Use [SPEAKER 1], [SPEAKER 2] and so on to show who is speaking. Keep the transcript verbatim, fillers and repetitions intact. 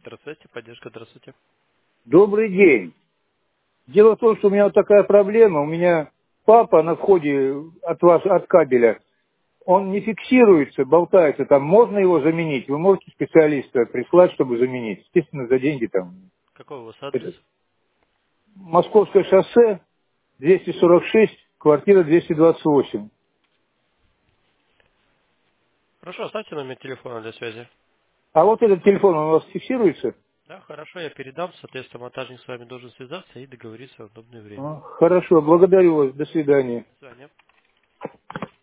[SPEAKER 1] Здравствуйте, поддержка, здравствуйте.
[SPEAKER 2] Добрый день. Дело в том, что у меня вот такая проблема. У меня папа на входе от вас, от кабеля, он не фиксируется, болтается. Там можно его заменить? Вы можете специалиста прислать, чтобы заменить? Естественно, за деньги там.
[SPEAKER 1] Какой у вас адрес?
[SPEAKER 2] Это Московское шоссе, двести сорок шесть, квартира двести двадцать восемь.
[SPEAKER 1] Хорошо, оставьте номер телефона для связи.
[SPEAKER 2] А вот этот телефон, он у вас фиксируется?
[SPEAKER 1] Да, хорошо, я передам, соответственно, монтажник с вами должен связаться и договориться в удобное время.
[SPEAKER 2] А, Хорошо, благодарю вас. До свидания.
[SPEAKER 1] До свидания.